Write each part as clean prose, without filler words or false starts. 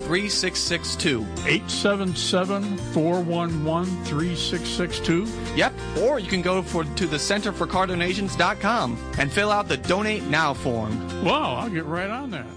877-411-3662. 877-411-3662? Yep, or you can go to the centerforcardonations.com and fill out the Donate Now form. Wow, I'll get right on that.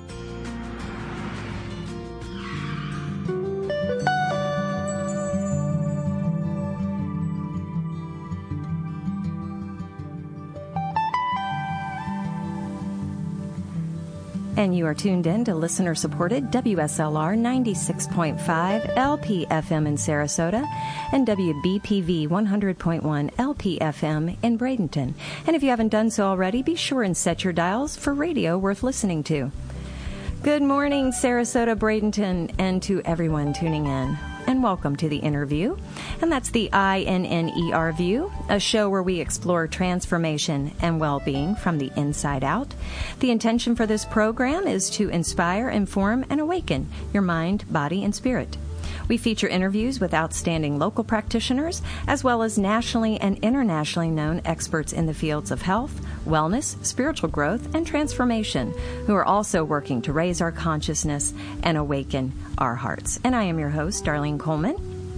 And you are tuned in to listener-supported WSLR 96.5 LPFM in Sarasota and WBPV 100.1 LPFM in Bradenton. And if you haven't done so already, be sure and set your dials for radio worth listening to. Good morning, Sarasota, Bradenton, and to everyone tuning in. And welcome to The Interview. And that's the INNER View, a show where we explore transformation and well-being from the inside out. The intention for this program is to inspire, inform, and awaken your mind, body, and spirit. We feature interviews with outstanding local practitioners, as well as nationally and internationally known experts in the fields of health, wellness, spiritual growth, and transformation, who are also working to raise our consciousness and awaken our hearts. And I am your host, Darlene Coleman.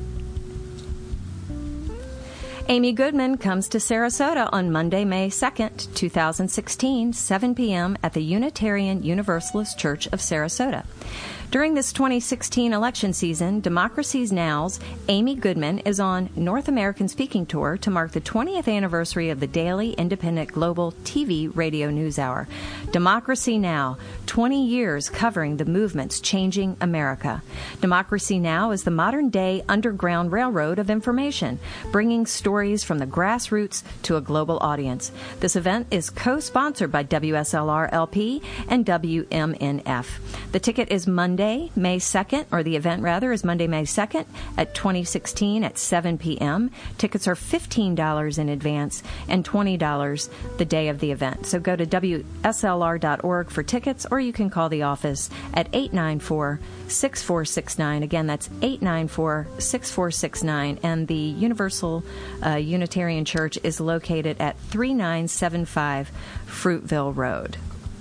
Amy Goodman comes to Sarasota on Monday, May 2nd, 2016, 7 p.m. at the Unitarian Universalist Church of Sarasota. During this 2016 election season, Democracy Now's Amy Goodman is on North American Speaking Tour to mark the 20th anniversary of the daily independent global TV radio news hour. Democracy Now!, 20 years covering the movements changing America. Democracy Now! Is the modern-day underground railroad of information, bringing stories from the grassroots to a global audience. This event is co-sponsored by WSLR-LP and WMNF. The ticket is Monday, May 2nd, or the event rather is Monday, May 2nd at 2016 at 7 p.m. Tickets are $15 in advance and $20 the day of the event. So go to WSLR.org for tickets, or you can call the office at 894-6469. Again, that's 894-6469. And the Universal Unitarian Church is located at 3975 Fruitville Road.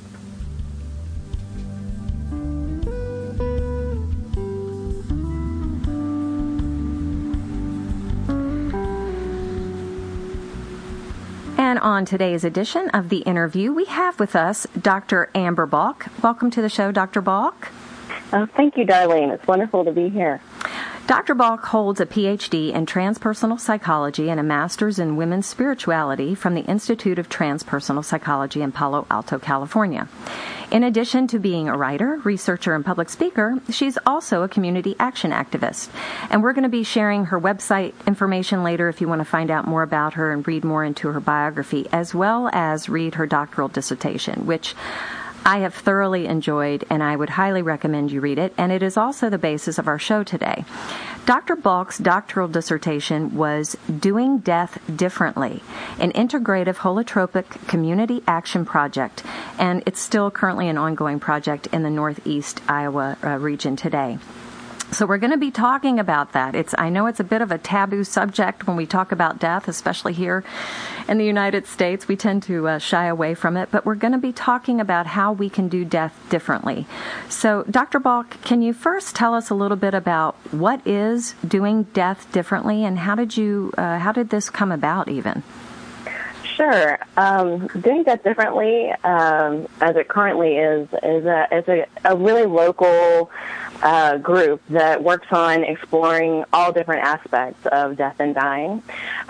And on today's edition of The Interview, we have with us Dr. Amber Balk. Welcome to the show, Dr. Balk. Thank you, Darlene. It's wonderful to be here. Dr. Balk holds a Ph.D. in transpersonal psychology and a master's in women's spirituality from the Institute of Transpersonal Psychology in Palo Alto, California. In addition to being a writer, researcher, and public speaker, she's also a community action activist. And we're going to be sharing her website information later if you want to find out more about her and read more into her biography, as well as read her doctoral dissertation, which I have thoroughly enjoyed, and I would highly recommend you read it, and it is also the basis of our show today. Dr. Balk's doctoral dissertation was Doing Death Differently, an integrative holotropic community action project, and it's still currently an ongoing project in the Northeast Iowa region today. So we're going to be talking about that. I know it's a bit of a taboo subject when we talk about death, especially here in the United States. We tend to shy away from it, but we're going to be talking about how we can do death differently. So, Dr. Balk, can you first tell us a little bit about what is doing death differently, and how did this come about even? Sure. Doing Death Differently, as it currently is a really local group that works on exploring all different aspects of death and dying.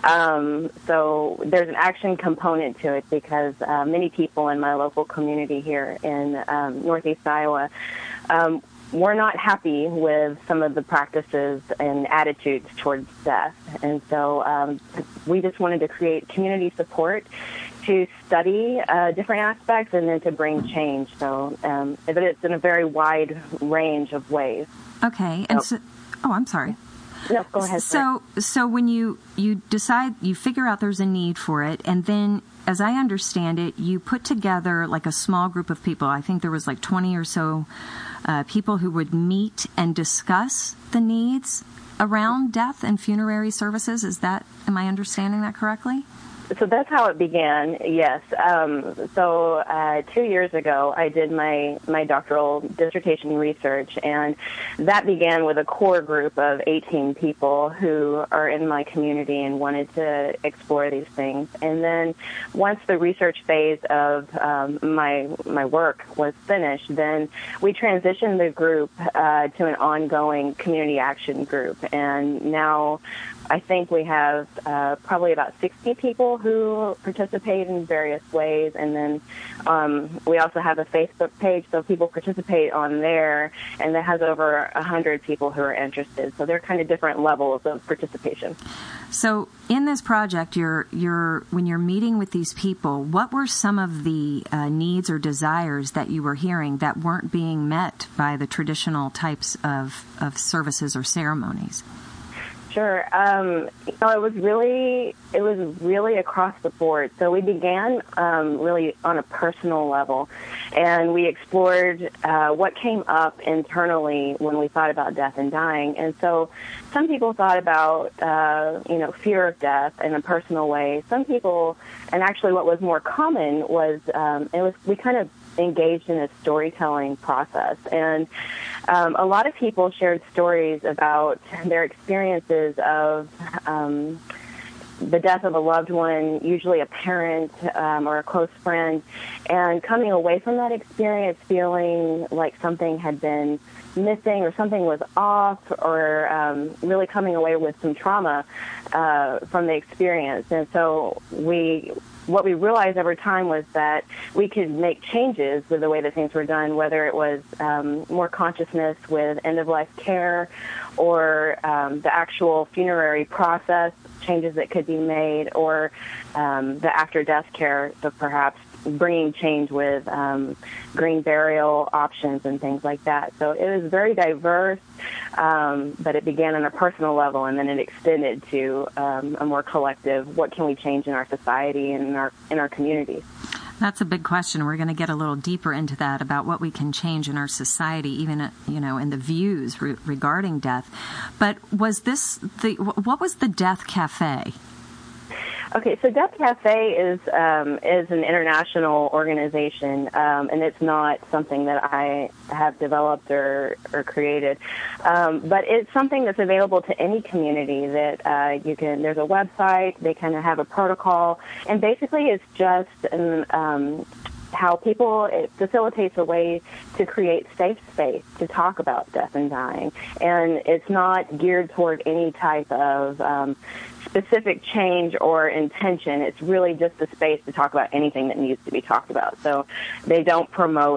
So there's an action component to it because many people in my local community here in Northeast Iowa were not happy with some of the practices and attitudes towards death. And so we just wanted to create community support to study different aspects and then to bring change. So but it's in a very wide range of ways. Okay. And I'm sorry. No, go ahead. So when you decide, you figure out there's a need for it, and then, as I understand it, you put together like a small group of people. I think there was like 20 or so people who would meet and discuss the needs around death and funerary services. Am I understanding that correctly? So that's how it began, yes. 2 years ago, I did my doctoral dissertation research, and that began with a core group of 18 people who are in my community and wanted to explore these things. And then once the research phase of my work was finished, then we transitioned the group to an ongoing community action group. And now I think we have probably about 60 people who participate in various ways, and then we also have a Facebook page, so people participate on there, and that has over 100 people who are interested. So they're kind of different levels of participation. So in this project, when you're meeting with these people, what were some of the needs or desires that you were hearing that weren't being met by the traditional types of services or ceremonies? Sure. It was really across the board. So we began really on a personal level, and we explored what came up internally when we thought about death and dying. And so some people thought about fear of death in a personal way. Some people, and actually what was more common was we kind of engaged in a storytelling process, and a lot of people shared stories about their experiences of the death of a loved one, usually a parent or a close friend, and coming away from that experience feeling like something had been missing or something was off, or really coming away with some trauma from the experience. And so what we realized over time was that we could make changes with the way that things were done, whether it was more consciousness with end-of-life care or the actual funerary process, changes that could be made, or the after-death care, so perhaps bringing change with green burial options and things like that. So it was very diverse, but it began on a personal level, and then it extended to a more collective, what can we change in our society and in our communities? That's a big question. We're going to get a little deeper into that about what we can change in our society, even in the views regarding death. But what was the Death Cafe? Okay, so Death Cafe is an international organization, and it's not something that I have developed or created, but it's something that's available to any community that you can. There's a website. They kind of have a protocol, and basically it's just how it facilitates a way to create safe space to talk about death and dying, and it's not geared toward any type of specific change or intention. It's really just a space to talk about anything that needs to be talked about. So they don't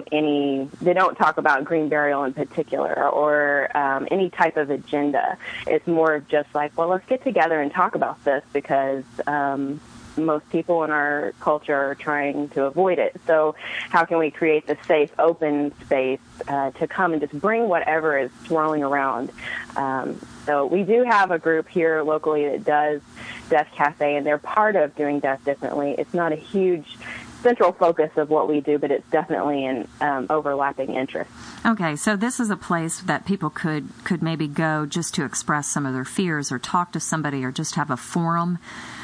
talk about green burial in particular or any type of agenda. It's more of just like, well, let's get together and talk about this because most people in our culture are trying to avoid it. So how can we create the safe, open space to come and just bring whatever is swirling around? So we do have a group here locally that does Death Cafe, and they're part of doing death differently. It's not a huge central focus of what we do, but it's definitely an overlapping interest. Okay, so this is a place that people could maybe go just to express some of their fears or talk to somebody or just have a forum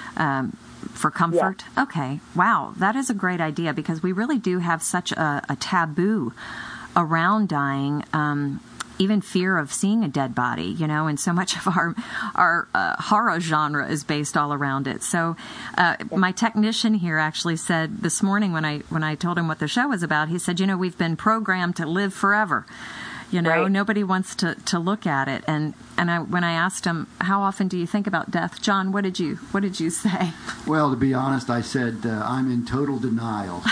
for comfort? Yeah. Okay. Wow. That is a great idea because we really do have such a taboo around dying, even fear of seeing a dead body, and so much of our horror genre is based all around it. So my technician here actually said this morning when I told him what the show was about, he said, we've been programmed to live forever. Right. Nobody wants to look at it. And when I asked him, how often do you think about death? John, what did you say? Well, to be honest, I said, I'm in total denial.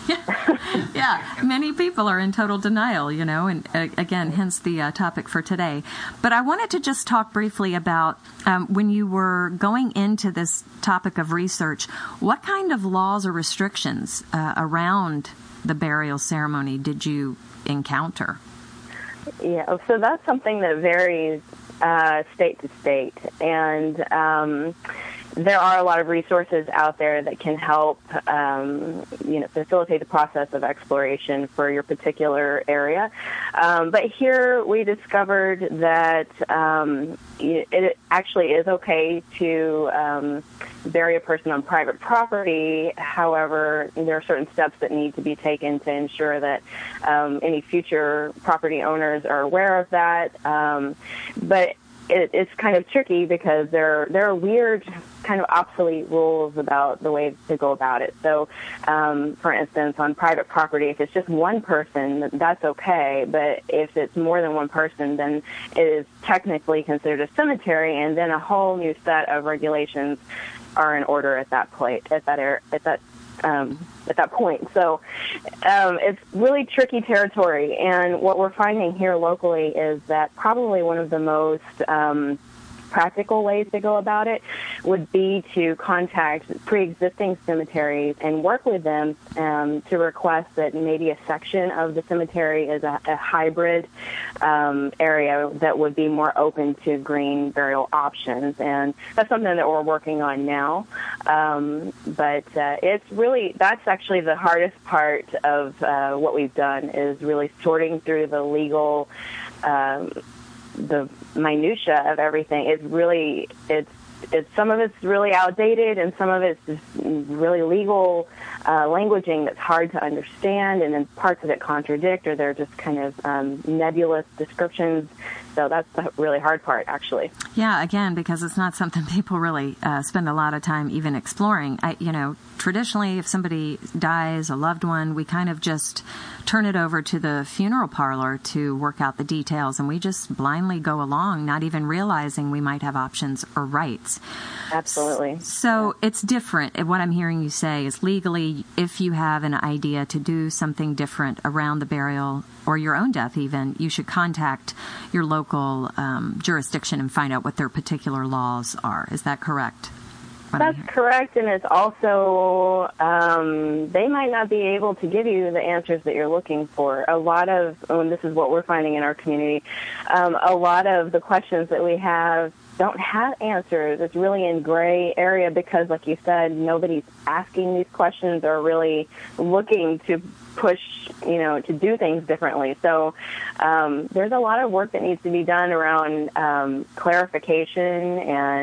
Yeah, many people are in total denial, and again, hence the topic for today. But I wanted to just talk briefly about when you were going into this topic of research, what kind of laws or restrictions around the burial ceremony did you encounter? Yeah, so that's something that varies state to state, and there are a lot of resources out there that can help, facilitate the process of exploration for your particular area. But here we discovered that it actually is okay to bury a person on private property. However, there are certain steps that need to be taken to ensure that any future property owners are aware of that. But it's kind of tricky because there are weird, kind of obsolete rules about the way to go about it. So, for instance, on private property, if it's just one person, that's okay. But if it's more than one person, then it is technically considered a cemetery, and then a whole new set of regulations are in order at that point. So it's really tricky territory, and what we're finding here locally is that probably one of the most practical ways to go about it would be to contact pre-existing cemeteries and work with them to request that maybe a section of the cemetery is a hybrid area that would be more open to green burial options. And that's something that we're working on now. But that's actually the hardest part of what we've done, is really sorting through the legal the minutia of everything. It's some of it's really outdated, and some of it's just really legal languaging that's hard to understand, and then parts of it contradict, or they're just kind of nebulous descriptions. So that's the really hard part, actually. Yeah, again, because it's not something people really spend a lot of time even exploring. Traditionally, if somebody dies, a loved one, we kind of just turn it over to the funeral parlor to work out the details, and we just blindly go along, not even realizing we might have options or rights. Absolutely. So it's different. What I'm hearing you say is legally, if you have an idea to do something different around the burial or your own death even, you should contact your local jurisdiction and find out what their particular laws are. Is that correct? That's correct, and it's also, they might not be able to give you the answers that you're looking for. A lot of, and this is what we're finding in our community, a lot of the questions that we have don't have answers. It's really in gray area because, like you said, nobody's asking these questions or really looking to push, to do things differently. So there's a lot of work that needs to be done around clarification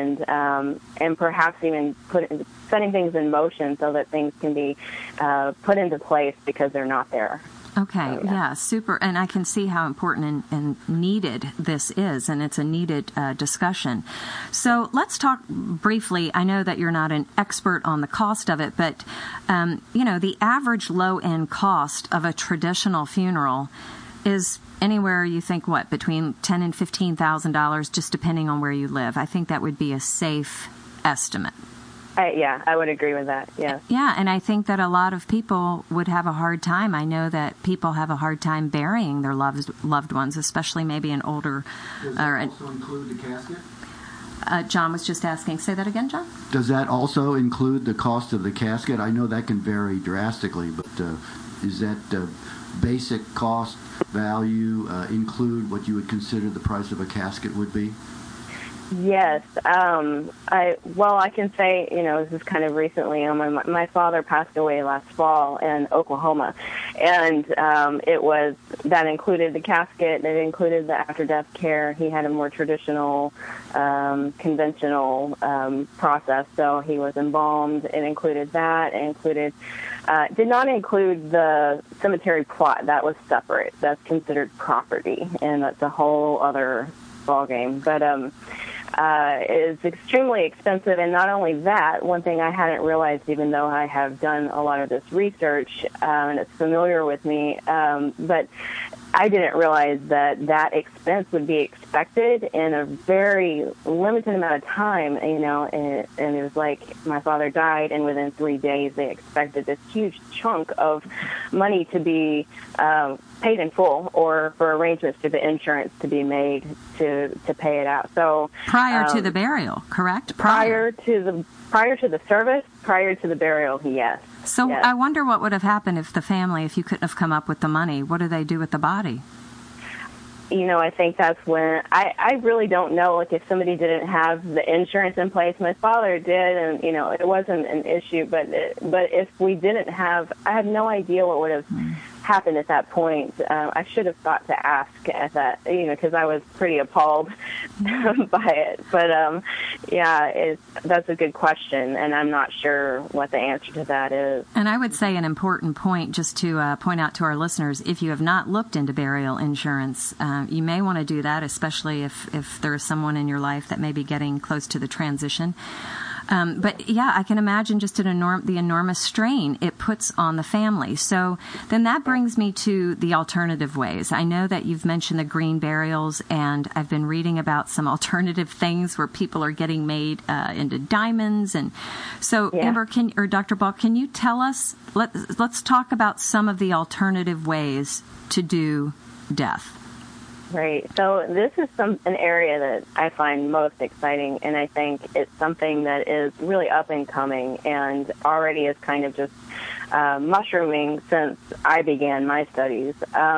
and perhaps even setting things in motion so that things can be put into place because they're not there. Okay, yeah, super. And I can see how important and needed this is, and it's a needed discussion. So let's talk briefly. I know that you're not an expert on the cost of it, but, the average low-end cost of a traditional funeral is anywhere, you think, between $10,000 and $15,000, just depending on where you live. I think that would be a safe estimate. I would agree with that, yeah. Yeah, and I think that a lot of people would have a hard time. I know that people have a hard time burying their loved ones, especially maybe an older... Does that also include the casket? John was just asking. Say that again, John? Does that also include the cost of the casket? I know that can vary drastically, but is that basic cost value include what you would consider the price of a casket would be? Yes. I can say, this is kind of recently. My father passed away last fall in Oklahoma, and that included the casket. It included the after-death care. He had a more traditional, conventional process. So he was embalmed. It included that. It did not include the cemetery plot. That was separate. That's considered property, and that's a whole other ballgame. But it's extremely expensive, and not only that, one thing I hadn't realized, even though I have done a lot of this research and it's familiar with me, but I didn't realize that expense would be expected in a very limited amount of time, and it was like my father died, and within 3 days they expected this huge chunk of money to be paid in full, or for arrangements to the insurance to be made to pay it out. So prior to the burial, correct? Prior to the service, prior to the burial, yes. So yes. I wonder what would have happened if you couldn't have come up with the money. What do they do with the body? I think that's when I really don't know, like, if somebody didn't have the insurance in place. My father did, and, it wasn't an issue, but if we didn't have, I have no idea what would have happened at that point. I should have thought to ask at that, because I was pretty appalled by it. But, that's a good question, and I'm not sure what the answer to that is. And I would say an important point, just to point out to our listeners, if you have not looked into burial insurance, you may want to do that, especially if there is someone in your life that may be getting close to the transition. But yeah, I can imagine just the enormous strain it puts on the family. So then that brings me to the alternative ways. I know that you've mentioned the green burials, and I've been reading about some alternative things where people are getting made into diamonds. And so, yeah. Amber, or Dr. Ball, can you tell us? Let's talk about some of the alternative ways to do death. Right. So this is an area that I find most exciting, and I think it's something that is really up and coming and already is kind of just mushrooming since I began my studies.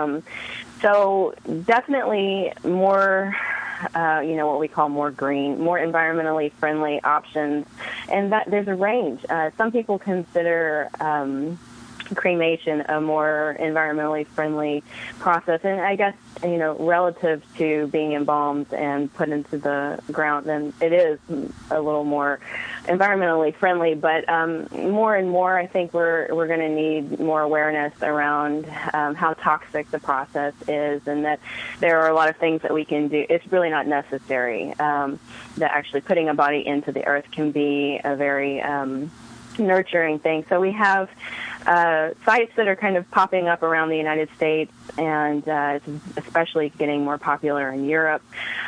So definitely more, what we call more green, more environmentally friendly options, and that there's a range. Some people consider cremation a more environmentally friendly process, and I guess relative to being embalmed and put into the ground, then it is a little more environmentally friendly. But more and more, I think we're going to need more awareness around how toxic the process is, and that there are a lot of things that we can do. It's really not necessary. That actually putting a body into the earth can be a very nurturing thing. So we have sites that are kind of popping up around the United States, and especially getting more popular in Europe,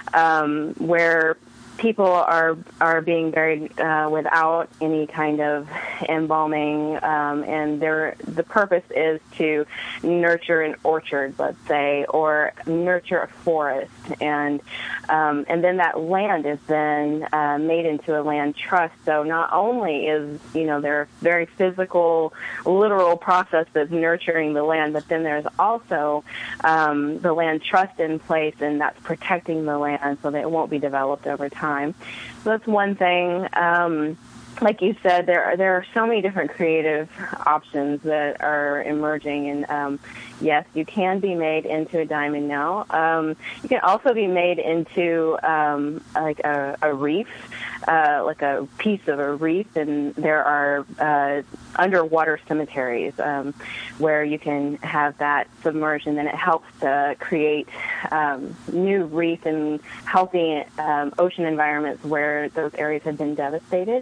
where people are being buried without any kind of embalming, and the purpose is to nurture an orchard, let's say, or nurture a forest, and then that land is then made into a land trust. So not only is there a very physical, literal process that's nurturing the land, but then there's also the land trust in place, and that's protecting the land so that it won't be developed over time. So that's one thing. Like you said, there are so many different creative options that are emerging, and yes, you can be made into a diamond now. You can also be made into like a reef, like a piece of a reef, and there are underwater cemeteries where you can have that submersion, and it helps to create new reef and healthy ocean environments where those areas have been devastated.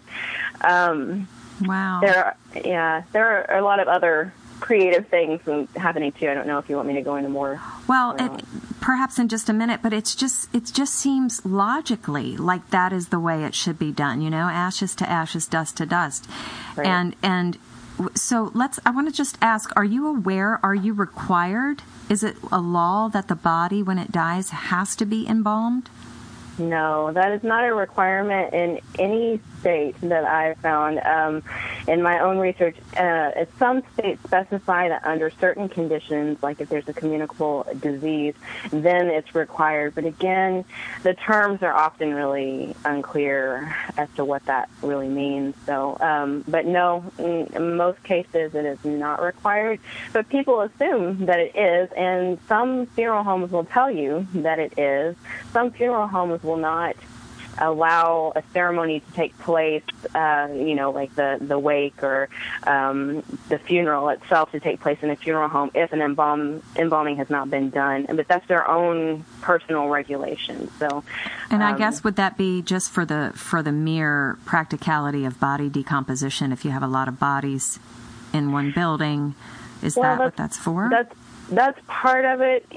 Wow. There are a lot of other creative things happening too. I don't know if you want me to go into more. Well, perhaps in just a minute, but it just seems logically like that is the way it should be done. Ashes to ashes, dust to dust, right. And so I want to just ask: are you aware? Are you required? Is it a law that the body, when it dies, has to be embalmed? No, that is not a requirement in any state that I've found. In my own research, some states specify that under certain conditions, like if there's a communicable disease, then it's required. But again, the terms are often really unclear as to what that really means. So, but no, in most cases it is not required. But people assume that it is, and some funeral homes will tell you that it is. Some funeral homes will not allow a ceremony to take place, like the wake or the funeral itself to take place in a funeral home if an embalming has not been done. But that's their own personal regulation. So, and I guess would that be just for the mere practicality of body decomposition? If you have a lot of bodies in one building, is that what that's for? That's part of it.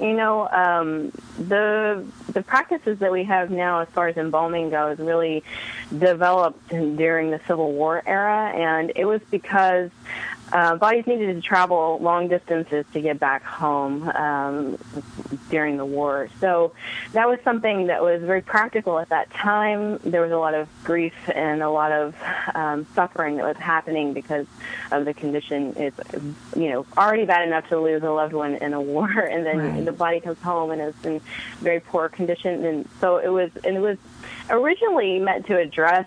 The practices that we have now as far as embalming goes really developed during the Civil War era, and it was because bodies needed to travel long distances to get back home during the war. So that was something that was very practical at that time. There was a lot of grief and a lot of suffering that was happening because of the condition. It's, already bad enough to lose a loved one in a war, and then the body comes home and is in very poor condition. And so it was originally meant to address,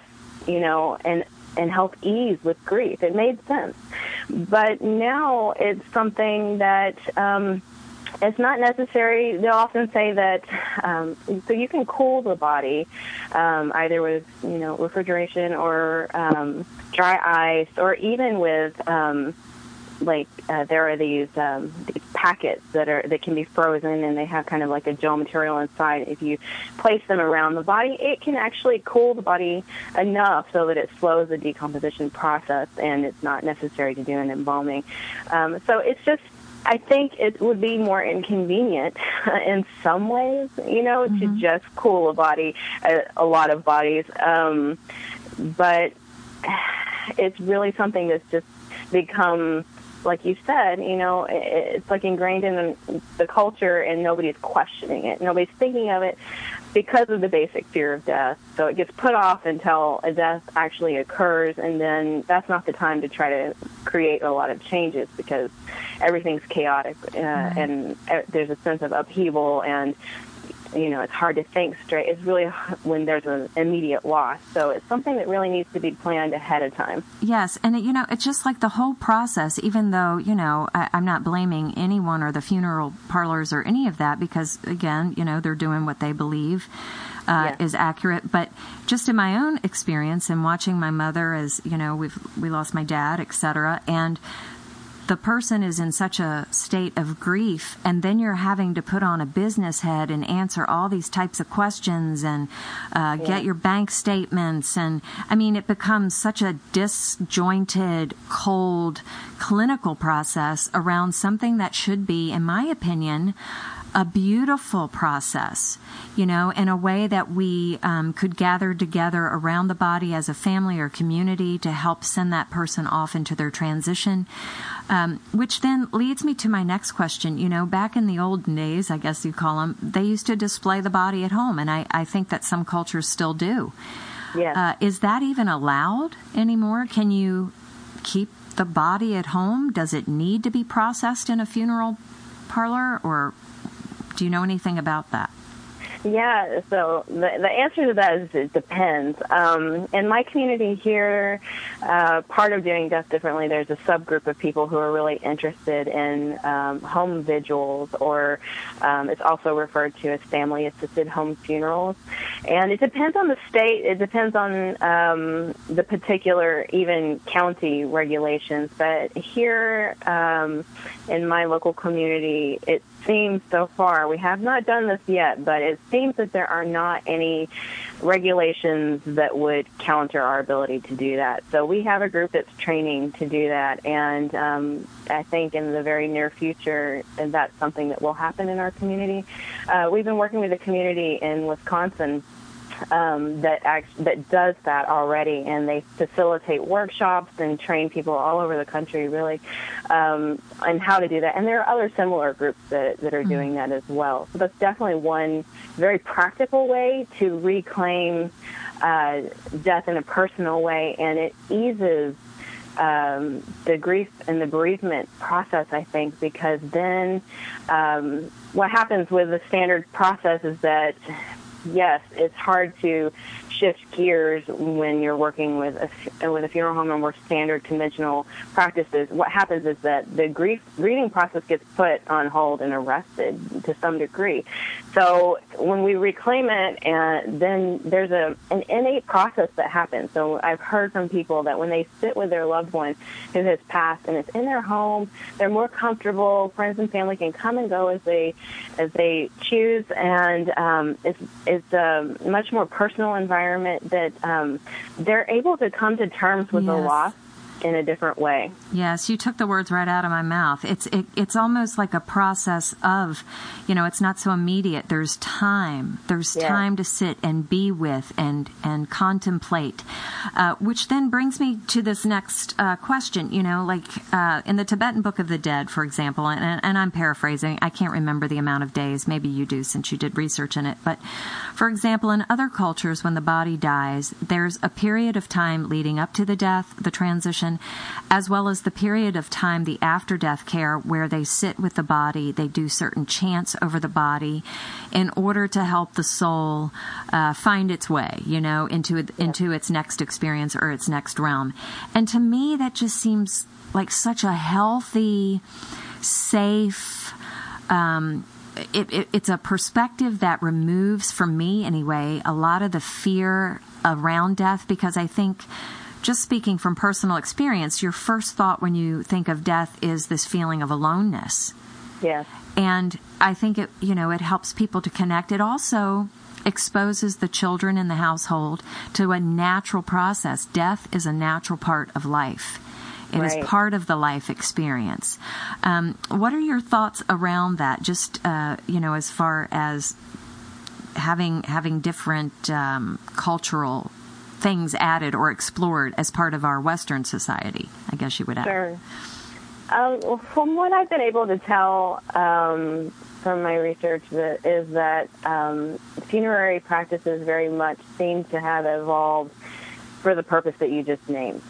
and help ease with grief. It made sense. But now it's something that it's not necessary. They'll often say that so you can cool the body either with refrigeration or dry ice, or even with there are these packets that can be frozen, and they have kind of like a gel material inside. If you place them around the body, it can actually cool the body enough so that it slows the decomposition process, and it's not necessary to do an embalming. So it's just, I think it would be more inconvenient in some ways, to just cool a body, a lot of bodies. But it's really something that's just become, like you said, it's like ingrained in the culture, and nobody's questioning it. Nobody's thinking of it because of the basic fear of death. So it gets put off until a death actually occurs, and then that's not the time to try to create a lot of changes because everything's chaotic, and there's a sense of upheaval, and it's hard to think straight. It's really when there's an immediate loss. So it's something that really needs to be planned ahead of time. Yes, and it's just like the whole process, even though, I'm not blaming anyone or the funeral parlors or any of that because, again, they're doing what they believe is accurate. But just in my own experience and watching my mother as, we lost my dad, et cetera, and the person is in such a state of grief, and then you're having to put on a business head and answer all these types of questions and get your bank statements. And, it becomes such a disjointed, cold, clinical process around something that should be, in my opinion, a beautiful process, in a way that we could gather together around the body as a family or community to help send that person off into their transition, which then leads me to my next question. Back in the olden days, I guess you call them, they used to display the body at home, and I think that some cultures still do. Yeah. Is that even allowed anymore? Can you keep the body at home? Does it need to be processed in a funeral parlor, or do you know anything about that? Yeah, so the answer to that is it depends. In my community here, part of doing death differently, there's a subgroup of people who are really interested in home vigils, or it's also referred to as family-assisted home funerals. And it depends on the state. It depends on the particular, even county regulations. But here in my local community, it seems so far, we have not done this yet, but it seems that there are not any regulations that would counter our ability to do that. So we have a group that's training to do that, and I think in the very near future, and that's something that will happen in our community. We've been working with a community in Wisconsin that does that already, and they facilitate workshops and train people all over the country, really, on how to do that. And there are other similar groups that are doing that as well. So that's definitely one very practical way to reclaim death in a personal way, and it eases the grief and the bereavement process, I think, because then what happens with the standard process is that, yes, it's hard to shift gears when you're working with a funeral home and more standard conventional practices. What happens is that the grieving process gets put on hold and arrested to some degree. So when we reclaim it, and then there's an innate process that happens. So I've heard from people that when they sit with their loved one who has passed and it's in their home, they're more comfortable. Friends and family can come and go as they choose, and it's a much more personal environment that they're able to come to terms with the loss in a different way. Yes, you took the words right out of my mouth. It's almost like a process of, it's not so immediate. There's time. There's time to sit and be with and contemplate, which then brings me to this next question. In the Tibetan Book of the Dead, for example, and I'm paraphrasing. I can't remember the amount of days. Maybe you do since you did research in it. But, for example, in other cultures, when the body dies, there's a period of time leading up to the death, the transition, as well as the period of time, the after-death care, where they sit with the body, they do certain chants over the body in order to help the soul find its way, into its next experience or its next realm. And to me, that just seems like such a healthy, safe, it's a perspective that removes, for me anyway, a lot of the fear around death, because I think, just speaking from personal experience, your first thought when you think of death is this feeling of aloneness. Yes. And I think it helps people to connect. It also exposes the children in the household to a natural process. Death is a natural part of life. It is part of the life experience. What are your thoughts around that? Just as far as having different cultural things added or explored as part of our Western society, I guess you would add. Sure. From what I've been able to tell from my research, is that funerary practices very much seem to have evolved for the purpose that you just named.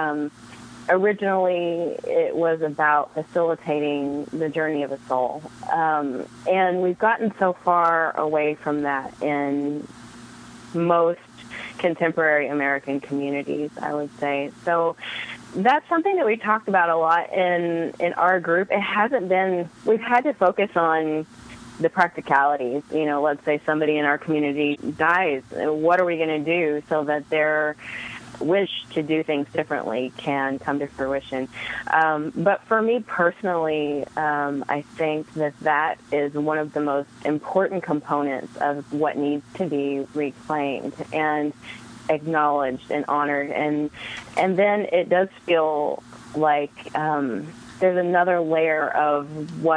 Originally, it was about facilitating the journey of a soul. And we've gotten so far away from that in most contemporary American communities, I would say. So that's something that we talked about a lot in our group. It hasn't been, we've had to focus on the practicalities. Let's say somebody in our community dies. What are we going to do so that their wish to do things differently can come to fruition? But for me personally, I think that is one of the most important components of what needs to be reclaimed and acknowledged and honored. And then it does feel like there's another layer of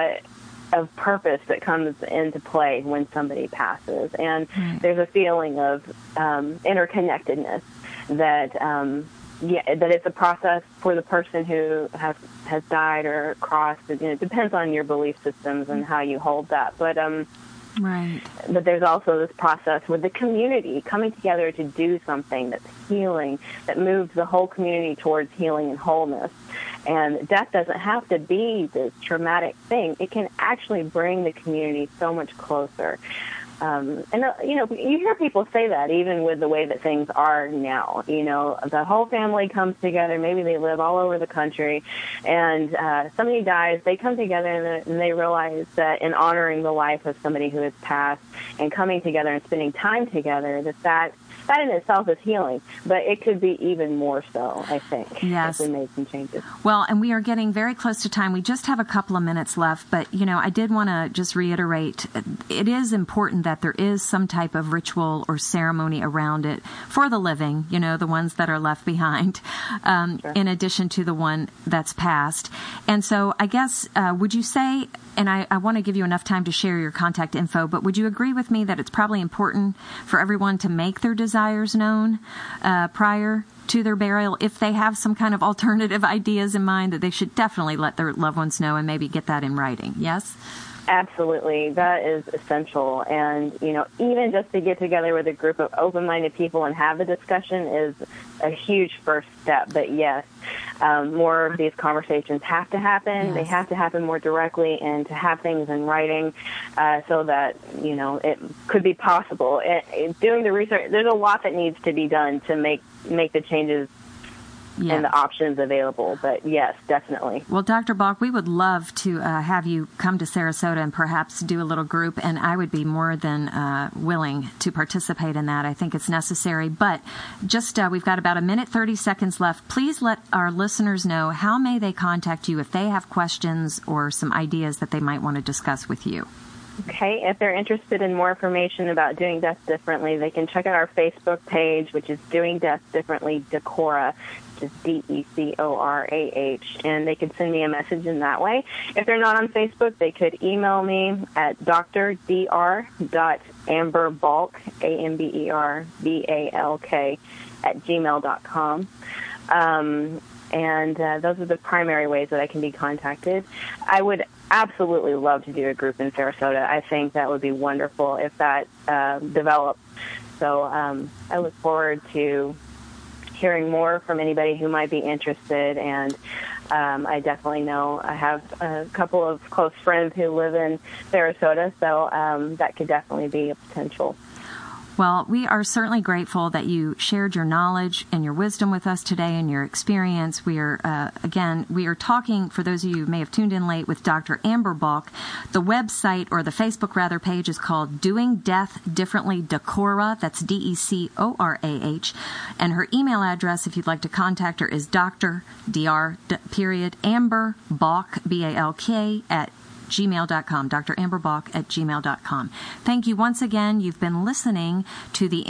purpose that comes into play when somebody passes. And there's a feeling of interconnectedness that that it's a process for the person who has died or crossed. It depends on your belief systems and how you hold that. But but there's also this process with the community coming together to do something that's healing, that moves the whole community towards healing and wholeness. And death doesn't have to be this traumatic thing. It can actually bring the community so much closer. You hear people say that even with the way that things are now. The whole family comes together. Maybe they live all over the country, and somebody dies. They come together and they realize that in honoring the life of somebody who has passed and coming together and spending time together, that in itself is healing, but it could be even more so, I think, if we made some changes. Well, and we are getting very close to time. We just have a couple of minutes left, but, I did want to just reiterate, it is important that there is some type of ritual or ceremony around it for the living, the ones that are left behind, in addition to the one that's passed. And so I guess, would you say, and I want to give you enough time to share your contact info, but would you agree with me that it's probably important for everyone to make their desires known prior to their burial? If they have some kind of alternative ideas in mind, that they should definitely let their loved ones know and maybe get that in writing. Yes? Absolutely. That is essential. And, even just to get together with a group of open-minded people and have the discussion is a huge first step. But yes, more of these conversations have to happen. Yes. They have to happen more directly, and to have things in writing so that, it could be possible. Doing the research, there's a lot that needs to be done to make the changes and the options available. But yes, definitely. Well, Dr. Balk, we would love to have you come to Sarasota and perhaps do a little group, and I would be more than willing to participate in that. I think it's necessary. But just we've got about a minute, 30 seconds left. Please let our listeners know, how may they contact you if they have questions or some ideas that they might want to discuss with you? Okay, if they're interested in more information about Doing Death Differently, they can check out our Facebook page, which is Doing Death Differently Decorah, which is DECORAH, and they can send me a message in that way. If they're not on Facebook, they could email me at dr.amberbalk, AMBERBALK, @gmail.com. And those are the primary ways that I can be contacted. I would absolutely love to do a group in Sarasota. I think that would be wonderful if that developed. So I look forward to hearing more from anybody who might be interested. And I definitely know I have a couple of close friends who live in Sarasota, so that could definitely be a potential. Well, we are certainly grateful that you shared your knowledge and your wisdom with us today and your experience. We are, we are talking, for those of you who may have tuned in late, with Dr. Amber Balk. The website, or the Facebook rather, page is called Doing Death Differently Decorah. That's DECORAH. And her email address, if you'd like to contact her, is Dr. Balk, BALK, @gmail.com, Dr. Amber Balk @gmail.com. Thank you once again. You've been listening to the